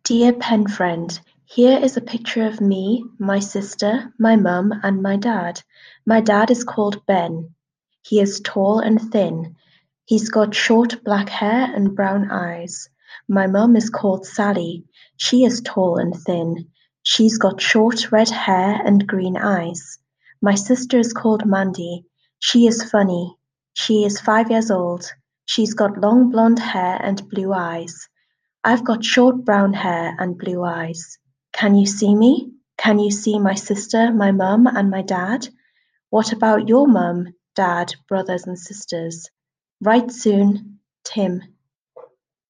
Dear pen friend, here is a picture of me, my sister, my mum, and my dad. My dad is called Ben. He is tall and thin. He's got short black hair and brown eyes. My mum is called Sally. She is tall and thin. She's got short red hair and green eyes. My sister is called Mandy. She is funny. She is 5 years old. She's got long blonde hair and blue eyes. I've got short brown hair and blue eyes. Can you see me? Can you see my sister, my mum, and my dad? What about your mum, dad, brothers and sisters? Write soon, Tim.